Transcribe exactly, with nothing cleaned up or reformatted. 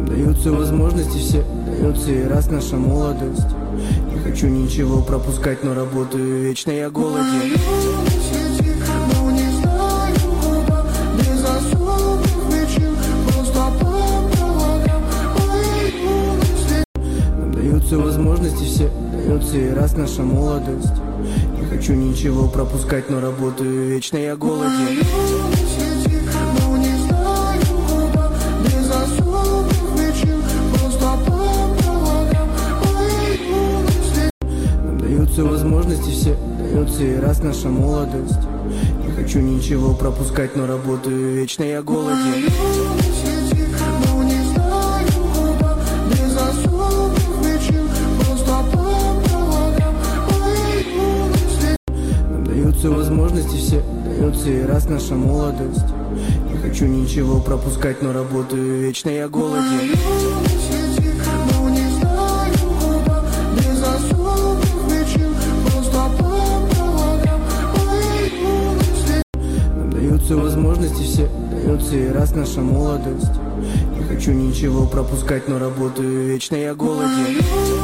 Даются возможности все, дается и раз наша молодость. Не хочу ничего пропускать, но работаю вечно, я голоден. Но не знаю куда, без особых причин, просто по проводам моей юности. Нам даются возможности все, дается и раз наша молодость. Не хочу ничего пропускать, но работаю вечно, я голоден. Но не знаю куда, без особых причин, просто по проводам моей юности. Нам даются возможности все, дается и раз наша молодость. Не хочу ничего пропускать, но работаю вечно, я голоден. Но не знаю куда, без особых причин, просто по проводам моей юности. Нам даются возможности все, дается и раз наша молодость. Не хочу ничего пропускать, но работаю вечно, я голоден. Но не знаю куда, без особых причин, просто по проводам моей юности. Нам даются возможности все, дается и раз наша молодость. Не хочу ничего пропускать, но работаю вечно, я голоден.